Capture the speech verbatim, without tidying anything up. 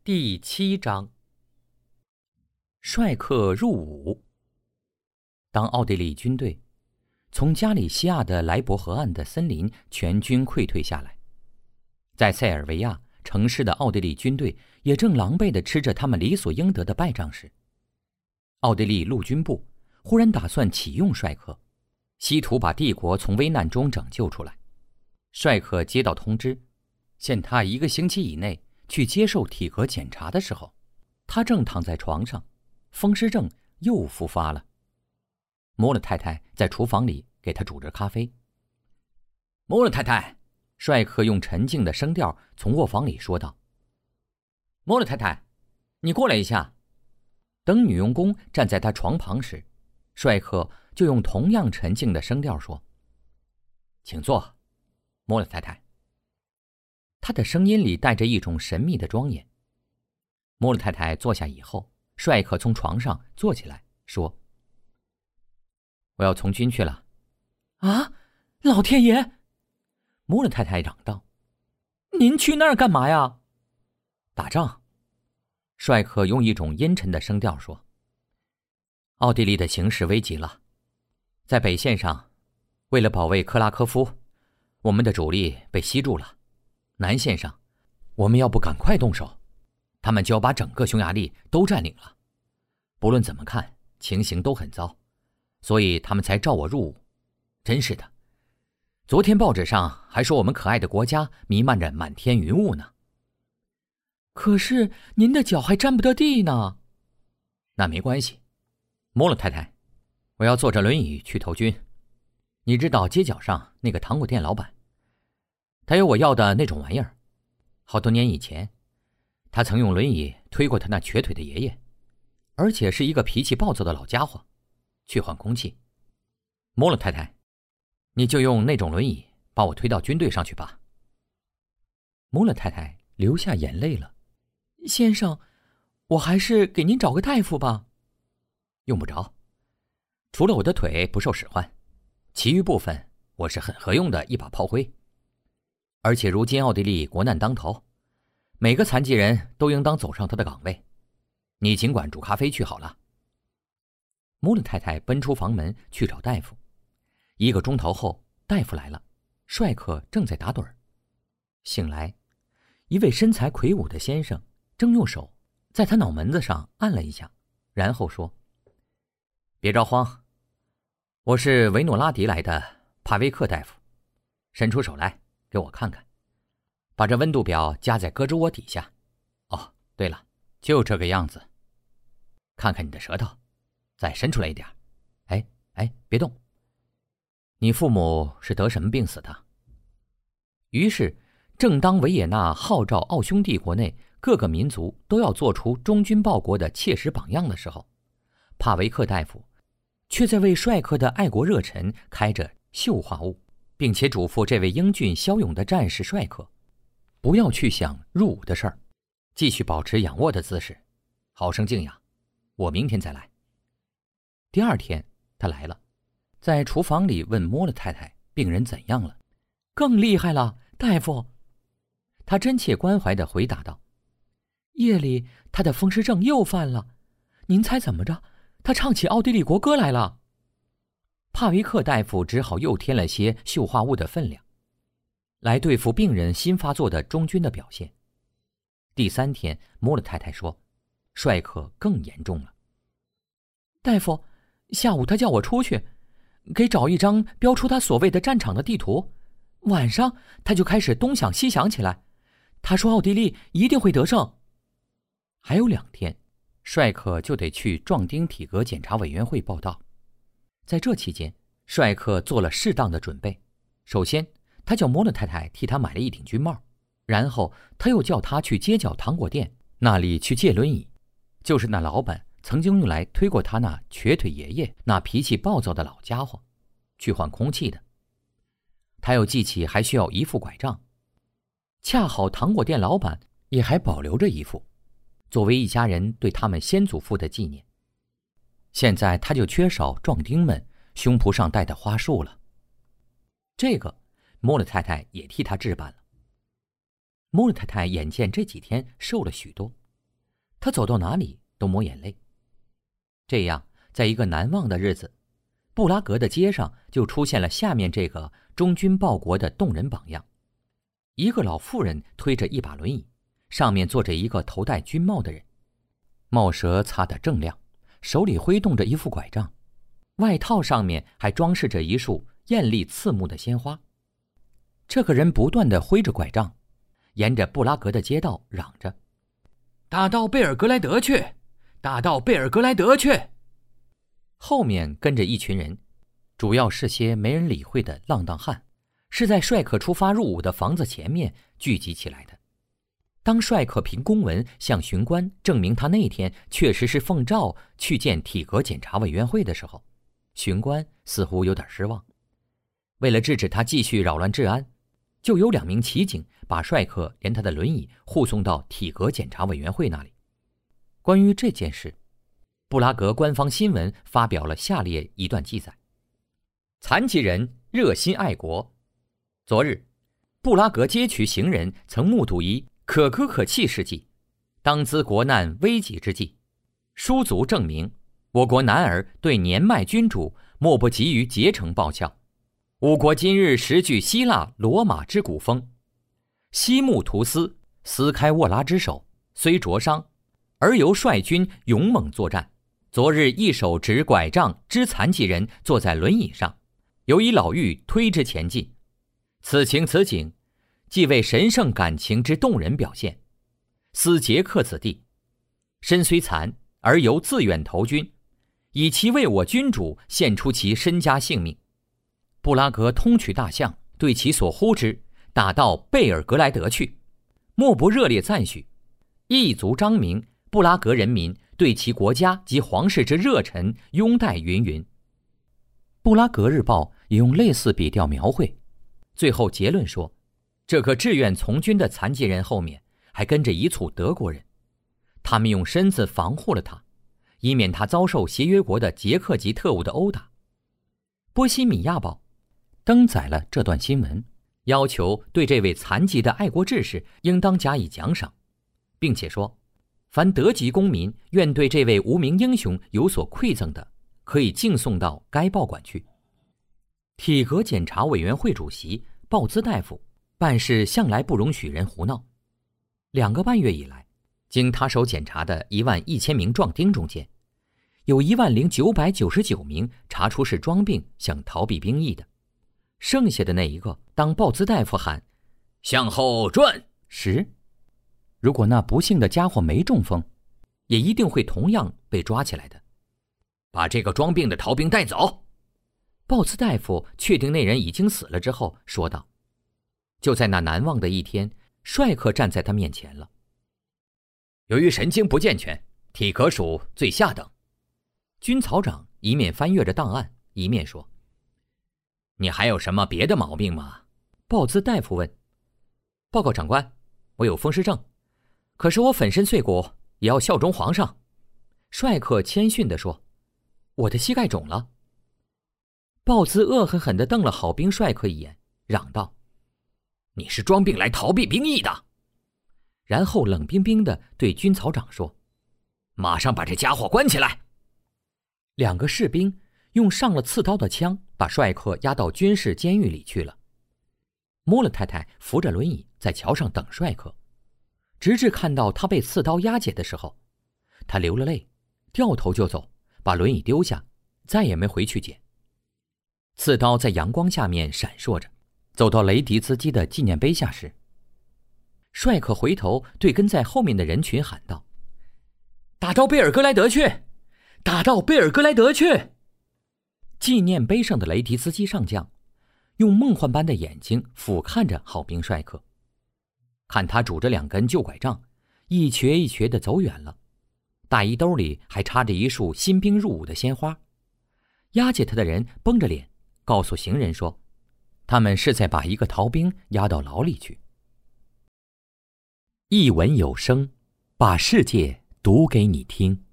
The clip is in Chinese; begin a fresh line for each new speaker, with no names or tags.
第七章，帅克入伍。当奥地利军队从加里西亚的莱博河岸的森林全军溃退下来，在塞尔维亚城市的奥地利军队也正狼狈地吃着他们理所应得的败仗时，奥地利陆军部忽然打算启用帅克，希图把帝国从危难中拯救出来。帅克接到通知，限他一个星期以内去接受体格检查的时候，他正躺在床上，风湿症又复发了。摩勒太太在厨房里给他煮着咖啡。摩勒太太，帅克用沉静的声调从卧房里说道：摩勒太太，你过来一下。等女佣工站在他床旁时，帅克就用同样沉静的声调说：请坐，摩勒太太。他的声音里带着一种神秘的庄严。摩勒太太坐下以后，帅克从床上坐起来说：我要从军去了。
啊，老天爷！
摩勒太太嚷道：
您去那儿干嘛呀？
打仗。帅克用一种阴沉的声调说：奥地利的形势危急了，在北线上，为了保卫克拉科夫，我们的主力被吸住了。南线上，我们要不赶快动手，他们就要把整个匈牙利都占领了。不论怎么看，情形都很糟，所以他们才召我入伍。真是的，昨天报纸上还说我们可爱的国家弥漫着满天云雾呢。
可是您的脚还沾不得地呢。
那没关系，摩勒太太，我要坐着轮椅去投军。你知道街角上那个糖果店老板，他有我要的那种玩意儿。好多年以前，他曾用轮椅推过他那瘸腿的爷爷，而且是一个脾气暴躁的老家伙，去换空气。摩勒太太，你就用那种轮椅把我推到军队上去吧。摩勒太太流下眼泪了。
先生，我还是给您找个大夫吧。
用不着，除了我的腿不受使唤，其余部分我是很合用的一把炮灰。而且如今奥地利国难当头，每个残疾人都应当走上他的岗位。你尽管煮咖啡去好了。摩勒太太奔出房门去找大夫。一个钟头后，大夫来了，帅克正在打盹儿。醒来，一位身材魁梧的先生正用手在他脑门子上按了一下，然后说：别着慌，我是维诺拉迪来的帕维克大夫，伸出手来给我看看，把这温度表夹在胳肢窝底下。哦，对了，就这个样子。看看你的舌头，再伸出来一点。哎哎，别动。你父母是得什么病死的？于是，正当维也纳号召奥匈帝国内各个民族都要做出忠君报国的切实榜样的时候，帕维克大夫却在为帅克的爱国热忱开着溴化物，并且嘱咐这位英俊骁勇的战士帅克不要去想入伍的事儿，继续保持仰卧的姿势，好生静养。我明天再来。第二天他来了，在厨房里问摩勒太太病人怎样了。
更厉害了，大夫。
他真切关怀地回答道：
夜里他的风湿症又犯了，您猜怎么着？他唱起奥地利国歌来了。
帕维克大夫只好又添了些溴化物的分量，来对付病人新发作的忠君的表现。第三天，摩勒太太说，帅克更严重了。
大夫，下午他叫我出去，给找一张标出他所谓的战场的地图。晚上他就开始东想西想起来，他说奥地利一定会得胜。
还有两天，帅克就得去壮丁体格检查委员会报到。在这期间，帅克做了适当的准备。首先，他叫摩勒太太替他买了一顶军帽，然后他又叫他去街角糖果店那里去借轮椅，就是那老板曾经用来推过他那瘸腿爷爷那脾气暴躁的老家伙，去换空气的。他又记起还需要一副拐杖，恰好糖果店老板也还保留着一副，作为一家人对他们先祖父的纪念。现在他就缺少壮丁们胸脯上戴的花束了。这个摩勒太太也替他置办了。摩勒太太眼见这几天瘦了许多， 他走到哪里都抹眼泪。这样，在一个难忘的日子，布拉格的街上就出现了下面这个忠君报国的动人榜样：一个老妇人推着一把轮椅，上面坐着一个头戴军帽的人，帽舌擦得锃亮，手里挥动着一副拐杖，外套上面还装饰着一束艳丽刺目的鲜花。这个人不断地挥着拐杖，沿着布拉格的街道嚷着：“打到贝尔格莱德去！打到贝尔格莱德去！”后面跟着一群人，主要是些没人理会的浪荡汉，是在帅克出发入伍的房子前面聚集起来的。当帅克凭公文向巡官证明他那天确实是奉诏去见体格检查委员会的时候，巡官似乎有点失望。为了制止他继续扰乱治安，就有两名骑警把帅克连他的轮椅护送到体格检查委员会那里。关于这件事，布拉格官方新闻发表了下列一段记载：残疾人热心爱国。昨日，布拉格街区行人曾目睹一可歌可泣事迹。当兹国难危急之际，书足证明，我国男儿对年迈君主莫不急于竭诚报效。吾国今日时具希腊罗马之古风，西木图斯撕开沃拉之手，虽灼伤，而由率军勇猛作战。昨日一手执拐杖之残疾人坐在轮椅上，由一老妪推之前进。此情此景，既为神圣感情之动人表现，思捷克此地，身虽残而犹自愿投军，以其为我君主献出其身家性命。布拉格通衢大象对其所呼之打到贝尔格莱德去，莫不热烈赞许，一足彰明布拉格人民对其国家及皇室之热忱拥戴云云。布拉格日报也用类似笔调描绘，最后结论说，这个志愿从军的残疾人后面还跟着一簇德国人，他们用身子防护了他，以免他遭受协约国的捷克籍特务的殴打。波西米亚报登载了这段新闻，要求对这位残疾的爱国志士应当加以奖赏，并且说，凡德籍公民愿对这位无名英雄有所馈赠的，可以敬送到该报馆去。体格检查委员会主席鲍兹大夫办事向来不容许人胡闹。两个半月以来，经他手检查的一万一千名壮丁中间，有一万零九百九十九名查出是装病想逃避兵役的。剩下的那一个，当鲍兹大夫喊向后转时，如果那不幸的家伙没中风，也一定会同样被抓起来的。把这个装病的逃兵带走。鲍兹大夫确定那人已经死了之后说道。就在那难忘的一天，帅克站在他面前了。由于神经不健全，体格属最下等。军曹长一面翻阅着档案，一面说，你还有什么别的毛病吗？鲍兹大夫问。报告长官，我有风湿症，可是我粉身碎骨也要效忠皇上。帅克谦逊地说，我的膝盖肿了。鲍兹恶狠狠地瞪了好兵帅克一眼，嚷道，你是装病来逃避兵役的。然后冷冰冰地对军曹长说，马上把这家伙关起来。两个士兵用上了刺刀的枪把帅克押到军事监狱里去了。莫勒太太扶着轮椅在桥上等帅克，直至看到他被刺刀押解的时候，他流了泪，掉头就走，把轮椅丢下，再也没回去捡。刺刀在阳光下面闪烁着，走到雷迪兹基的纪念碑下时，帅克回头对跟在后面的人群喊道，打到贝尔格莱德去，打到贝尔格莱德去。纪念碑上的雷迪斯基上将用梦幻般的眼睛俯瞰着好兵帅克，看他拄着两根旧拐杖，一瘸一瘸地走远了，大衣兜里还插着一束新兵入伍的鲜花。押解他的人绷着脸告诉行人说，他们是在把一个逃兵押到牢里去。一文有声，把世界读给你听。